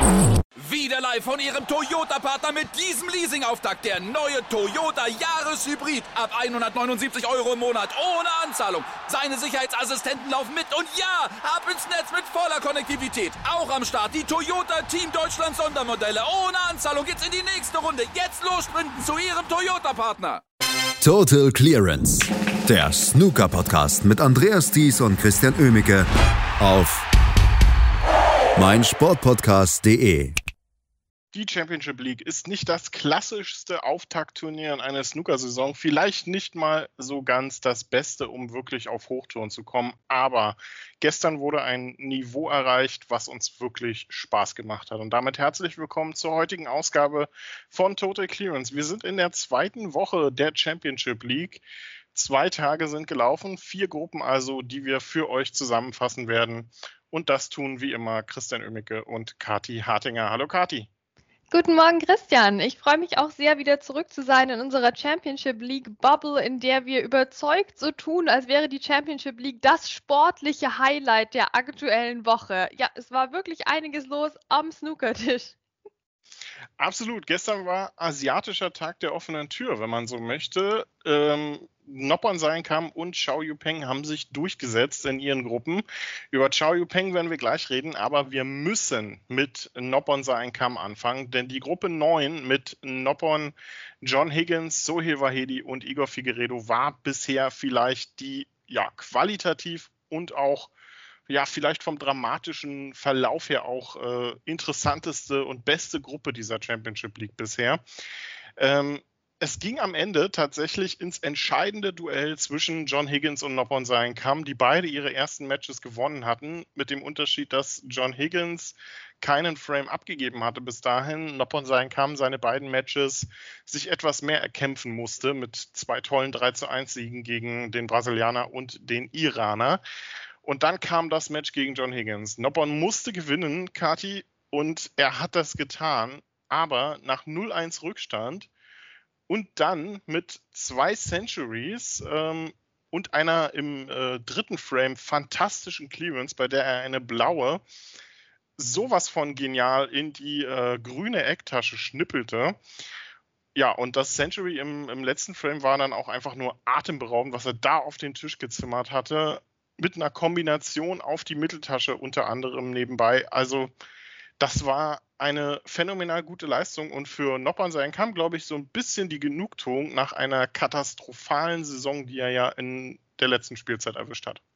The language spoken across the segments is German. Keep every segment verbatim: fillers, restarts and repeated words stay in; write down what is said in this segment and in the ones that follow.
Wieder live von Ihrem Toyota-Partner mit diesem Leasing-Auftakt. Der neue Toyota Jahreshybrid. Ab hundertneunundsiebzig Euro im Monat. Ohne Anzahlung. Seine Sicherheitsassistenten laufen mit. Und ja, ab ins Netz mit voller Konnektivität. Auch am Start die Toyota Team Deutschland Sondermodelle. Ohne Anzahlung geht's in die nächste Runde. Jetzt los sprinten zu Ihrem Toyota-Partner. Total Clearance. Der Snooker-Podcast mit Andreas Thies und Christian Oemicke auf meinsportpodcast punkt de. Die Championship League ist nicht das klassischste Auftaktturnier in einer Snooker-Saison, vielleicht nicht mal so ganz das Beste, um wirklich auf Hochtouren zu kommen, aber gestern wurde ein Niveau erreicht, was uns wirklich Spaß gemacht hat. Und damit herzlich willkommen zur heutigen Ausgabe von Total Clearance. Wir sind in der zweiten Woche der Championship League. Zwei Tage sind gelaufen, vier Gruppen also, die wir für euch zusammenfassen werden. Und das tun wie immer Christian Oemicke und Kathi Hartinger. Hallo Kathi. Guten Morgen, Christian. Ich freue mich auch sehr, wieder zurück zu sein in unserer Championship League Bubble, in der wir überzeugt so tun, als wäre die Championship League das sportliche Highlight der aktuellen Woche. Ja, es war wirklich einiges los am Snookertisch. Absolut. Gestern war asiatischer Tag der offenen Tür, wenn man so möchte. Ähm, Noppon Seinkam und Chow Yu-Peng haben sich durchgesetzt in ihren Gruppen. Über Chow Yu-Peng werden wir gleich reden, aber wir müssen mit Noppon Seinkam anfangen, denn die Gruppe neun mit Noppon, John Higgins, Sohail Vahedi und Igor Figueiredo war bisher vielleicht die ja qualitativ und auch ja, vielleicht vom dramatischen Verlauf her auch äh, interessanteste und beste Gruppe dieser Championship League bisher. Ähm, es ging am Ende tatsächlich ins entscheidende Duell zwischen John Higgins und Noppon Seinkam, die beide ihre ersten Matches gewonnen hatten, mit dem Unterschied, dass John Higgins keinen Frame abgegeben hatte bis dahin. Noppon Seinkam seine beiden Matches sich etwas mehr erkämpfen musste mit zwei tollen drei zu eins Siegen gegen den Brasilianer und den Iraner. Und dann kam das Match gegen John Higgins. Noppon musste gewinnen, Kathi, und er hat das getan, aber nach null eins Rückstand und dann mit zwei Centuries ähm, und einer im äh, dritten Frame fantastischen Clearance, bei der er eine blaue sowas von genial in die äh, grüne Ecktasche schnippelte. Ja, und das Century im, im letzten Frame war dann auch einfach nur atemberaubend, was er da auf den Tisch gezimmert hatte. Mit einer Kombination auf die Mitteltasche unter anderem nebenbei. Also das war eine phänomenal gute Leistung und für Noppon Seinkam, glaube ich, so ein bisschen die Genugtuung nach einer katastrophalen Saison, die er ja in der letzten Spielzeit erwischt hat.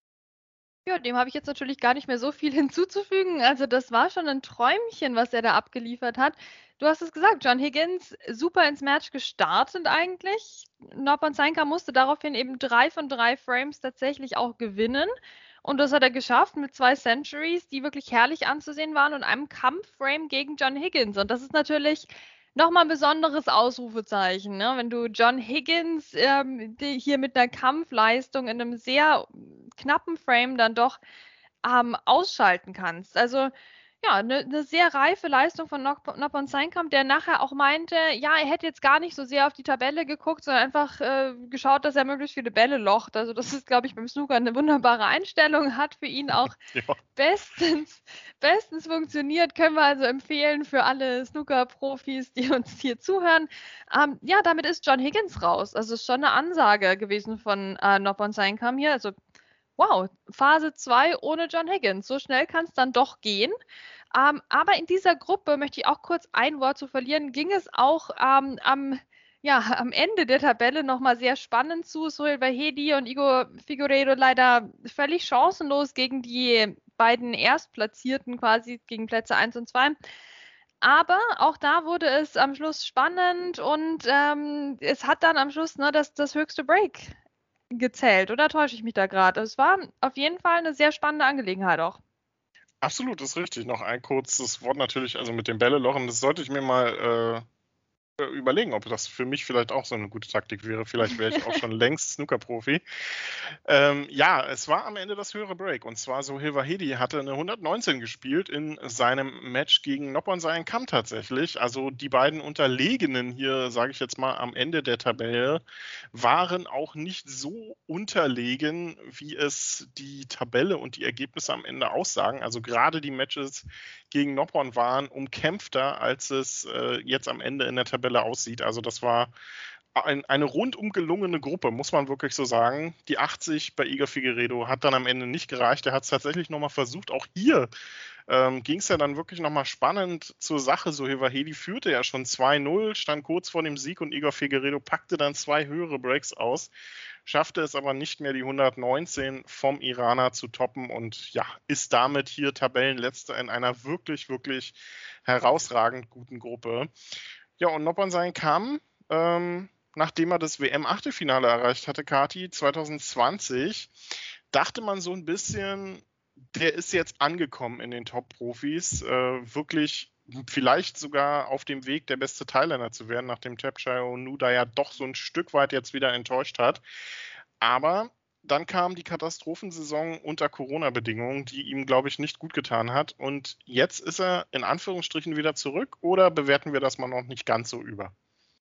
Ja, dem habe ich jetzt natürlich gar nicht mehr so viel hinzuzufügen. Also das war schon ein Träumchen, was er da abgeliefert hat. Du hast es gesagt, John Higgins super ins Match gestartet eigentlich. Noppon Seinkam musste daraufhin eben drei von drei Frames tatsächlich auch gewinnen. Und das hat er geschafft mit zwei Centuries, die wirklich herrlich anzusehen waren und einem Kampfframe gegen John Higgins. Und das ist natürlich nochmal ein besonderes Ausrufezeichen, ne? Wenn du John Higgins ähm, hier mit einer Kampfleistung in einem sehr knappen Frame dann doch ähm, ausschalten kannst. Also ja, eine ne sehr reife Leistung von Noppon Seinkam, der nachher auch meinte, ja, er hätte jetzt gar nicht so sehr auf die Tabelle geguckt, sondern einfach äh, geschaut, dass er möglichst viele Bälle locht. Also das ist, glaube ich, beim Snooker eine wunderbare Einstellung, hat für ihn auch ja. bestens, bestens funktioniert. Können wir also empfehlen für alle Snooker-Profis, die uns hier zuhören. Ähm, ja, damit ist John Higgins raus. Also ist schon eine Ansage gewesen von äh, Noppon Seinkam hier. Also wow, Phase zwei ohne John Higgins. So schnell kann es dann doch gehen. Ähm, aber in dieser Gruppe, möchte ich auch kurz ein Wort zu verlieren, ging es auch ähm, am, ja, am Ende der Tabelle nochmal sehr spannend zu. Sohail Vahedi und Igor Figueiredo leider völlig chancenlos gegen die beiden Erstplatzierten, quasi gegen Plätze eins und zwei. Aber auch da wurde es am Schluss spannend und ähm, es hat dann am Schluss ne, das, das höchste Break gezählt, oder täusche ich mich da gerade? Es war auf jeden Fall eine sehr spannende Angelegenheit auch. Absolut, das ist richtig. Noch ein kurzes Wort natürlich, also mit dem Bällelochen, das sollte ich mir mal überlegen, ob das für mich vielleicht auch so eine gute Taktik wäre. Vielleicht wäre ich auch schon längst Snooker-Profi. Ähm, ja, es war am Ende das höhere Break. Und zwar Sohail Vahedi hatte eine hundertneunzehn gespielt in seinem Match gegen Noppon Kam tatsächlich. Also die beiden Unterlegenen hier, sage ich jetzt mal, am Ende der Tabelle waren auch nicht so unterlegen, wie es die Tabelle und die Ergebnisse am Ende aussagen. Also gerade die Matches gegen Noppon waren umkämpfter, als es äh, jetzt am Ende in der Tabelle aussieht. Also das war ein, eine rundum gelungene Gruppe, muss man wirklich so sagen. Die achtzig bei Igor Figueiredo hat dann am Ende nicht gereicht. Er hat es tatsächlich nochmal versucht. Auch hier ähm, ging es ja dann wirklich nochmal spannend zur Sache. Sohail Vahedi führte ja schon zwei null, stand kurz vor dem Sieg und Igor Figueiredo packte dann zwei höhere Breaks aus, schaffte es aber nicht mehr, die hundertneunzehn vom Iraner zu toppen und ja, ist damit hier Tabellenletzter in einer wirklich, wirklich herausragend guten Gruppe. Ja, und Noppon Kam, ähm, nachdem er das W M-Achtelfinale erreicht hatte, Kati, zwanzig zwanzig, dachte man so ein bisschen, der ist jetzt angekommen in den Top-Profis, äh, wirklich vielleicht sogar auf dem Weg, der beste Thailänder zu werden, nachdem Thepchai Onuda ja doch so ein Stück weit jetzt wieder enttäuscht hat. Aber dann kam die Katastrophensaison unter Corona-Bedingungen, die ihm, glaube ich, nicht gut getan hat. Und jetzt ist er in Anführungsstrichen wieder zurück, oder bewerten wir das mal noch nicht ganz so über?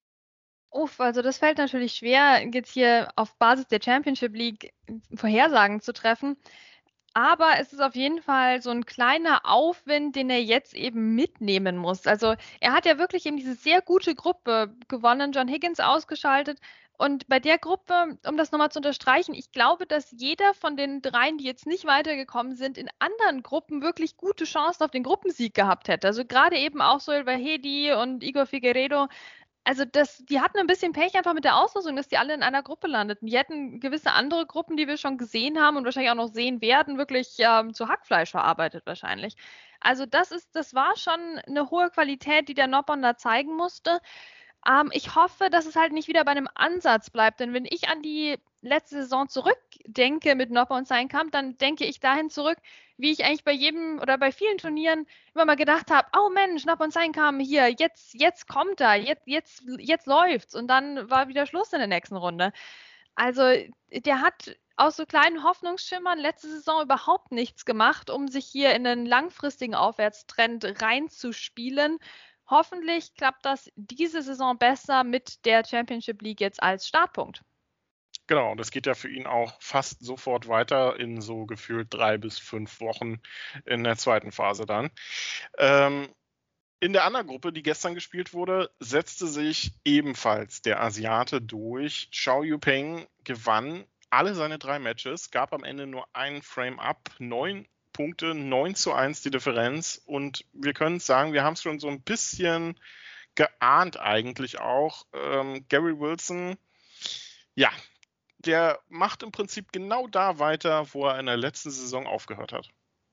Uff, also das fällt natürlich schwer, jetzt hier auf Basis der Championship League Vorhersagen zu treffen. Aber es ist auf jeden Fall so ein kleiner Aufwind, den er jetzt eben mitnehmen muss. Also er hat ja wirklich eben diese sehr gute Gruppe gewonnen, John Higgins ausgeschaltet. Und bei der Gruppe, um das nochmal zu unterstreichen, ich glaube, dass jeder von den dreien, die jetzt nicht weitergekommen sind, in anderen Gruppen wirklich gute Chancen auf den Gruppensieg gehabt hätte. Also gerade eben auch Sohail Vahedi und Igor Figueiredo. Also das, die hatten ein bisschen Pech einfach mit der Auslosung, dass die alle in einer Gruppe landeten. Die hätten gewisse andere Gruppen, die wir schon gesehen haben und wahrscheinlich auch noch sehen werden, wirklich ähm, zu Hackfleisch verarbeitet wahrscheinlich. Also das ist, das war schon eine hohe Qualität, die der Noppon da zeigen musste. Ähm, ich hoffe, dass es halt nicht wieder bei einem Ansatz bleibt, denn wenn ich an die letzte Saison zurückdenke mit Noppon Kam, dann denke ich dahin zurück, wie ich eigentlich bei jedem oder bei vielen Turnieren immer mal gedacht habe, oh Mensch, Noppon Kam hier, jetzt, jetzt kommt er, jetzt, jetzt, jetzt läuft's und dann war wieder Schluss in der nächsten Runde. Also der hat aus so kleinen Hoffnungsschimmern letzte Saison überhaupt nichts gemacht, um sich hier in einen langfristigen Aufwärtstrend reinzuspielen. Hoffentlich klappt das diese Saison besser mit der Championship League jetzt als Startpunkt. Genau, das geht ja für ihn auch fast sofort weiter in so gefühlt drei bis fünf Wochen in der zweiten Phase dann. Ähm, in der anderen Gruppe, die gestern gespielt wurde, setzte sich ebenfalls der Asiate durch. Chow Yu-Peng gewann alle seine drei Matches, gab am Ende nur einen Frame-Up, neun Punkte, neun zu eins die Differenz. Und wir können sagen, wir haben es schon so ein bisschen geahnt eigentlich auch. Ähm, Gary Wilson, ja, der macht im Prinzip genau da weiter, wo er in der letzten Saison aufgehört hat.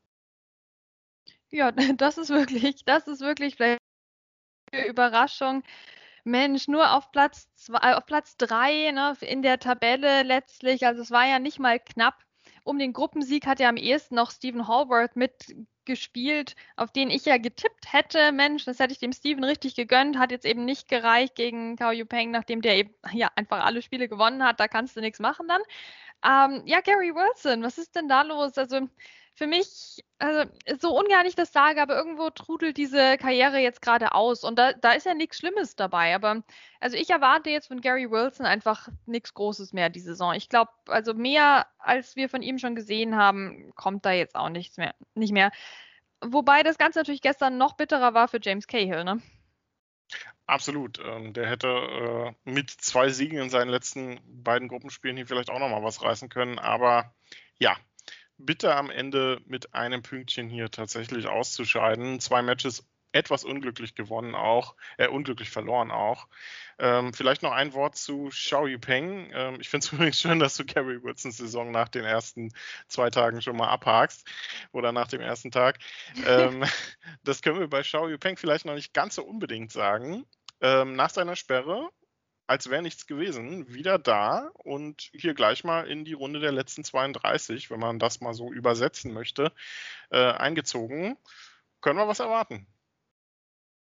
Ja, das ist wirklich, das ist wirklich vielleicht eine Überraschung. Mensch, nur auf Platz zwei, auf Platz drei, ne, in der Tabelle letztlich. Also es war ja nicht mal knapp. Um den Gruppensieg hat ja am ehesten noch Stephen Hallworth mitgespielt, auf den ich ja getippt hätte. Mensch, das hätte ich dem Stephen richtig gegönnt. Hat jetzt eben nicht gereicht gegen Chow Yu-Peng, nachdem der eben ja einfach alle Spiele gewonnen hat. Da kannst du nichts machen dann. Ähm, ja, Gary Wilson, was ist denn da los? Also für mich, also so ungern ich das sage, aber irgendwo trudelt diese Karriere jetzt gerade aus. Und da, da ist ja nichts Schlimmes dabei. Aber also ich erwarte jetzt von Gary Wilson einfach nichts Großes mehr die Saison. Ich glaube, also mehr als wir von ihm schon gesehen haben, kommt da jetzt auch nichts mehr, nicht mehr. Wobei das Ganze natürlich gestern noch bitterer war für James Cahill, ne? Absolut. Ähm, der hätte äh, mit zwei Siegen in seinen letzten beiden Gruppenspielen hier vielleicht auch nochmal was reißen können. Aber ja, bitter am Ende mit einem Pünktchen hier tatsächlich auszuscheiden. Zwei Matches etwas unglücklich gewonnen auch, äh, unglücklich verloren auch. Ähm, vielleicht noch ein Wort zu Chow Yu-Peng. Ähm, ich finde es übrigens schön, dass du Gary Wilsons Saison nach den ersten zwei Tagen schon mal abhakst oder nach dem ersten Tag. ähm, das können wir bei Chow Yu-Peng vielleicht noch nicht ganz so unbedingt sagen. Ähm, nach seiner Sperre, als wäre nichts gewesen, wieder da und hier gleich mal in die Runde der letzten zweiunddreißig, wenn man das mal so übersetzen möchte, äh, eingezogen. Können wir was erwarten?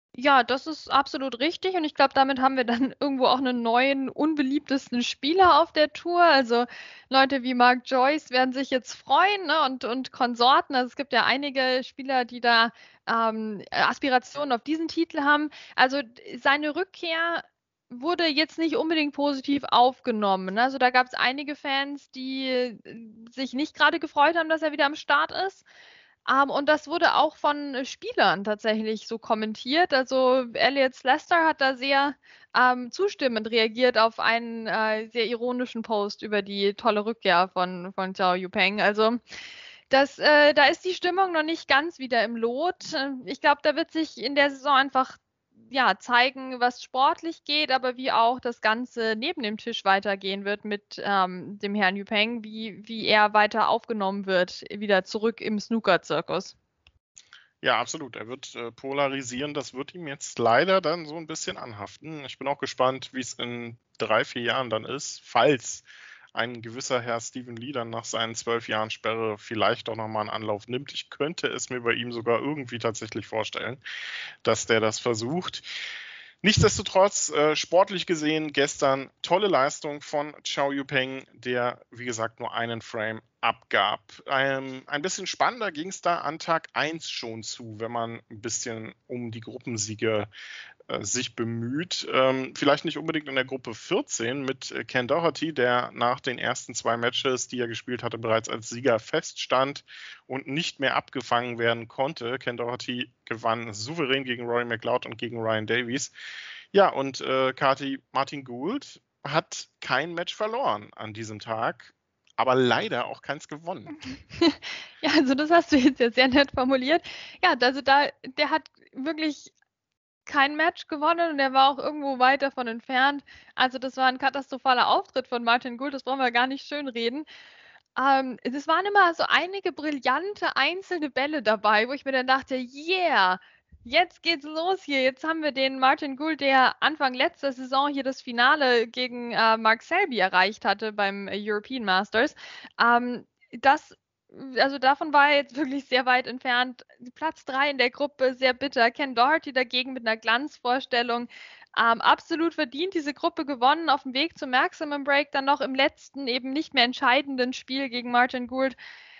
Ja, das ist absolut richtig und ich glaube, damit haben wir dann irgendwo auch einen neuen, unbeliebtesten Spieler auf der Tour. Also Leute wie Mark Joyce werden sich jetzt freuen, ne? Und, und Konsorten. Also es gibt ja einige Spieler, die da ähm, Aspirationen auf diesen Titel haben. Also d- seine Rückkehr wurde jetzt nicht unbedingt positiv aufgenommen. Ne? Also da gab es einige Fans, die äh, sich nicht gerade gefreut haben, dass er wieder am Start ist. Um, und das wurde auch von äh, Spielern tatsächlich so kommentiert. Also Elliot Lester hat da sehr ähm, zustimmend reagiert auf einen äh, sehr ironischen Post über die tolle Rückkehr von, von Zhao Yupeng. Also das, äh, da ist die Stimmung noch nicht ganz wieder im Lot. Äh, Ich glaube, da wird sich in der Saison einfach ja, zeigen, was sportlich geht, aber wie auch das Ganze neben dem Tisch weitergehen wird mit ähm, dem Herrn Yupeng, wie, wie er weiter aufgenommen wird, wieder zurück im Snooker-Zirkus. Ja, absolut. Er wird äh, polarisieren. Das wird ihm jetzt leider dann so ein bisschen anhaften. Ich bin auch gespannt, wie es in drei, vier Jahren dann ist, falls ein gewisser Herr Stephen Lee dann nach seinen zwölf Jahren Sperre vielleicht auch nochmal einen Anlauf nimmt. Ich könnte es mir bei ihm sogar irgendwie tatsächlich vorstellen, dass der das versucht. Nichtsdestotrotz, äh, sportlich gesehen, gestern tolle Leistung von Zhao Yupeng, der, wie gesagt, nur einen Frame abgab. Ähm, ein bisschen spannender ging es da an Tag eins schon zu, wenn man ein bisschen um die Gruppensiege äh, sich bemüht. Ähm, vielleicht nicht unbedingt in der Gruppe vierzehn mit äh, Ken Doherty, der nach den ersten zwei Matches, die er gespielt hatte, bereits als Sieger feststand und nicht mehr abgefangen werden konnte. Ken Doherty gewann souverän gegen Rory McLeod und gegen Ryan Davies. Ja, und äh, Kati, Martin Gould hat kein Match verloren an diesem Tag, aber leider auch keins gewonnen. Ja, also das hast du jetzt ja sehr nett formuliert. Ja, also da, der hat wirklich kein Match gewonnen und er war auch irgendwo weit davon entfernt. Also das war ein katastrophaler Auftritt von Martin Gould, das brauchen wir gar nicht schönreden. Ähm, es waren immer so einige brillante einzelne Bälle dabei, wo ich mir dann dachte, yeah, jetzt geht's los hier. Jetzt haben wir den Martin Gould, der Anfang letzter Saison hier das Finale gegen äh, Mark Selby erreicht hatte beim äh, European Masters. Ähm, das also davon war er jetzt wirklich sehr weit entfernt. Platz drei in der Gruppe, sehr bitter. Ken Doherty dagegen mit einer Glanzvorstellung. Ähm, absolut verdient diese Gruppe gewonnen, auf dem Weg zum Maximum Break, dann noch im letzten, eben nicht mehr entscheidenden Spiel gegen Martin Gould.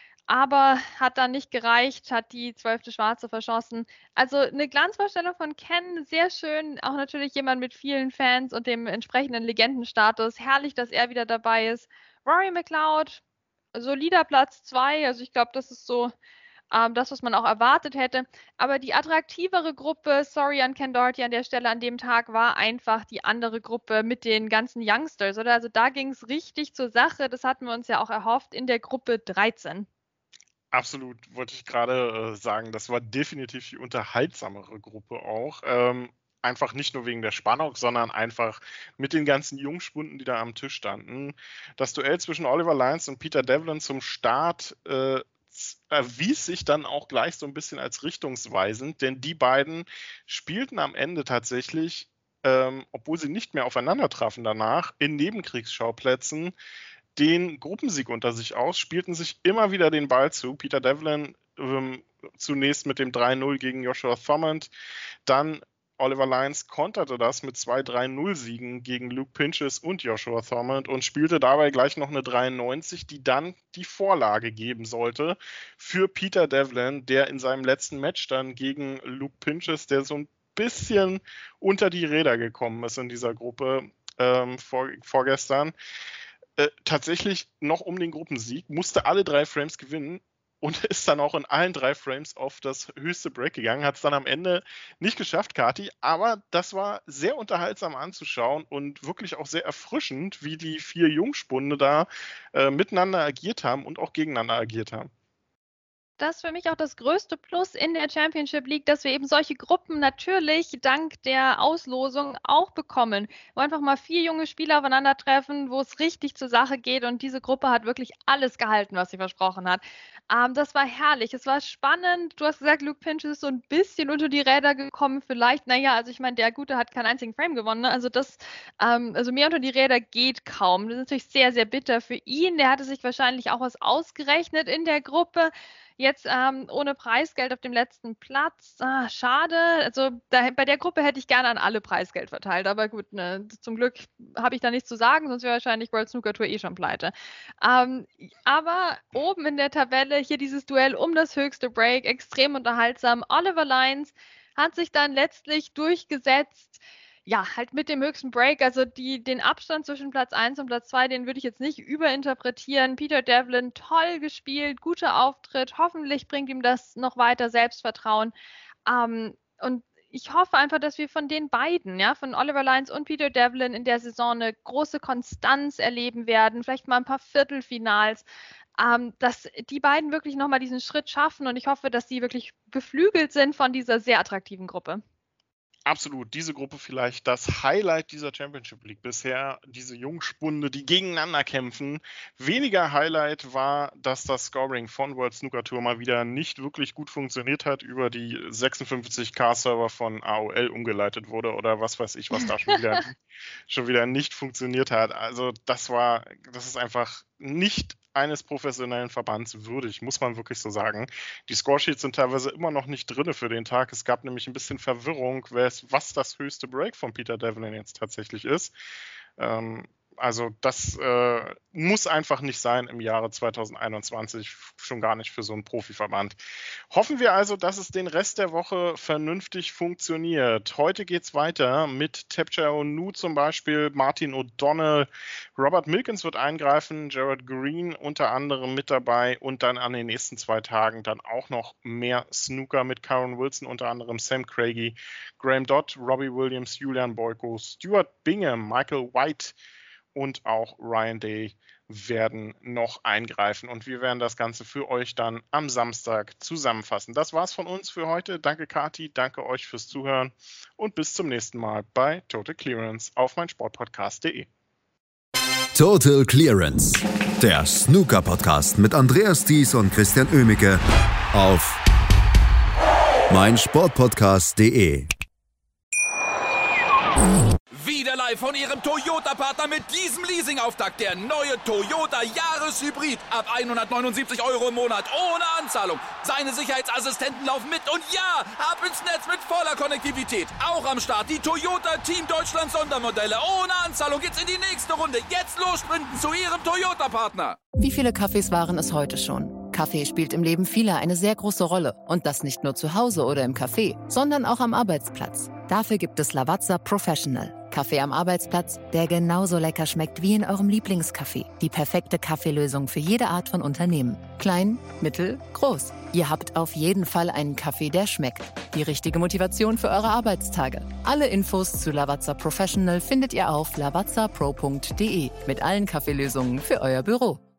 Aber hat dann nicht gereicht, hat die zwölfte Schwarze verschossen. Also eine Glanzvorstellung von Ken, sehr schön. Auch natürlich jemand mit vielen Fans und dem entsprechenden Legendenstatus. Herrlich, dass er wieder dabei ist. Rory McLeod, solider Platz zwei. Also ich glaube, das ist so ähm, das, was man auch erwartet hätte. Aber die attraktivere Gruppe, sorry an Ken Doherty an der Stelle, an dem Tag war einfach die andere Gruppe mit den ganzen Youngsters, oder? Also da ging es richtig zur Sache. Das hatten wir uns ja auch erhofft in der Gruppe dreizehn. Absolut, wollte ich gerade äh, sagen. Das war definitiv die unterhaltsamere Gruppe auch. Ähm, einfach nicht nur wegen der Spannung, sondern einfach mit den ganzen Jungspunden, die da am Tisch standen. Das Duell zwischen Oliver Lyons und Peter Devlin zum Start äh, erwies sich dann auch gleich so ein bisschen als richtungsweisend, denn die beiden spielten am Ende tatsächlich, ähm, obwohl sie nicht mehr aufeinander trafen danach, in Nebenkriegsschauplätzen den Gruppensieg unter sich aus, spielten sich immer wieder den Ball zu. Peter Devlin ähm, zunächst mit dem drei null gegen Joshua Thomond, dann Oliver Lyons konterte das mit zwei drei null Siegen gegen Luke Pinches und Joshua Thomond und spielte dabei gleich noch eine dreiundneunzig, die dann die Vorlage geben sollte für Peter Devlin, der in seinem letzten Match dann gegen Luke Pinches, der so ein bisschen unter die Räder gekommen ist in dieser Gruppe ähm, vor, vorgestern, äh, tatsächlich noch um den Gruppensieg, musste alle drei Frames gewinnen und ist dann auch in allen drei Frames auf das höchste Break gegangen. Hat es dann am Ende nicht geschafft, Kati, aber das war sehr unterhaltsam anzuschauen und wirklich auch sehr erfrischend, wie die vier Jungspunde da äh, miteinander agiert haben und auch gegeneinander agiert haben. Das ist für mich auch das größte Plus in der Championship League, dass wir eben solche Gruppen natürlich dank der Auslosung auch bekommen, wo einfach mal vier junge Spieler aufeinandertreffen, wo es richtig zur Sache geht und diese Gruppe hat wirklich alles gehalten, was sie versprochen hat. Ähm, das war herrlich, es war spannend. Du hast gesagt, Luke Pinches ist so ein bisschen unter die Räder gekommen, vielleicht, naja, also ich meine, der Gute hat keinen einzigen Frame gewonnen, ne? Also das, ähm, also mehr unter die Räder geht kaum. Das ist natürlich sehr, sehr bitter für ihn. Der hatte sich wahrscheinlich auch was ausgerechnet in der Gruppe. Jetzt ähm, ohne Preisgeld auf dem letzten Platz. Ah, schade. Also da, bei der Gruppe hätte ich gerne an alle Preisgeld verteilt. Aber gut, ne, zum Glück habe ich da nichts zu sagen, sonst wäre wahrscheinlich World Snooker Tour eh schon pleite. Ähm, aber oben in der Tabelle hier dieses Duell um das höchste Break, extrem unterhaltsam. Oliver Lyons hat sich dann letztlich durchgesetzt. Ja, halt mit dem höchsten Break, also die, den Abstand zwischen Platz eins und Platz zwei, den würde ich jetzt nicht überinterpretieren. Peter Devlin, toll gespielt, guter Auftritt, hoffentlich bringt ihm das noch weiter Selbstvertrauen. Ähm, und ich hoffe einfach, dass wir von den beiden, ja, von Oliver Lyons und Peter Devlin in der Saison eine große Konstanz erleben werden, vielleicht mal ein paar Viertelfinals, ähm, dass die beiden wirklich nochmal diesen Schritt schaffen und ich hoffe, dass sie wirklich beflügelt sind von dieser sehr attraktiven Gruppe. Absolut, diese Gruppe vielleicht das Highlight dieser Championship League bisher, diese Jungspunde, die gegeneinander kämpfen. Weniger Highlight war, dass das Scoring von World Snooker Tour mal wieder nicht wirklich gut funktioniert hat, über die sechsundfünfzig K-Server von A O L umgeleitet wurde oder was weiß ich, was da schon wieder, schon wieder nicht funktioniert hat. Also das war, das ist einfach nicht eines professionellen Verbands würdig, muss man wirklich so sagen. Die Scoresheets sind teilweise immer noch nicht drin für den Tag. Es gab nämlich ein bisschen Verwirrung, was das höchste Break von Peter Devlin jetzt tatsächlich ist. Ähm, also das äh, muss einfach nicht sein im Jahre zwanzig einundzwanzig, schon gar nicht für so einen Profiverband. Hoffen wir also, dass es den Rest der Woche vernünftig funktioniert. Heute geht es weiter mit Tapchao Nu zum Beispiel, Martin O'Donnell, Robert Milkins wird eingreifen, Jared Green unter anderem mit dabei und dann an den nächsten zwei Tagen dann auch noch mehr Snooker mit Karen Wilson, unter anderem Sam Craigie, Graham Dodd, Robbie Williams, Julian Boyko, Stuart Bingham, Michael White und auch Ryan Day werden noch eingreifen und wir werden das Ganze für euch dann am Samstag zusammenfassen. Das war's von uns für heute. Danke Kati, danke euch fürs Zuhören und bis zum nächsten Mal bei Total Clearance auf meinsportpodcast punkt de. Total Clearance, der Snooker-Podcast mit Andreas Thies und Christian Oemicke auf meinsportpodcast punkt de. Wieder live von Ihrem Toyota-Partner mit diesem Leasing-Auftakt. Der neue Toyota Jahreshybrid. Ab hundertneunundsiebzig Euro im Monat. Ohne Anzahlung. Seine Sicherheitsassistenten laufen mit. Und ja, ab ins Netz mit voller Konnektivität. Auch am Start die Toyota Team Deutschland Sondermodelle. Ohne Anzahlung geht's in die nächste Runde. Jetzt los sprinten zu Ihrem Toyota-Partner. Wie viele Kaffees waren es heute schon? Kaffee spielt im Leben vieler eine sehr große Rolle. Und das nicht nur zu Hause oder im Café, sondern auch am Arbeitsplatz. Dafür gibt es Lavazza Professional. Kaffee am Arbeitsplatz, der genauso lecker schmeckt wie in eurem Lieblingscafé. Die perfekte Kaffeelösung für jede Art von Unternehmen. Klein, mittel, groß. Ihr habt auf jeden Fall einen Kaffee, der schmeckt. Die richtige Motivation für eure Arbeitstage. Alle Infos zu Lavazza Professional findet ihr auf lavazza pro punkt de mit allen Kaffeelösungen für euer Büro.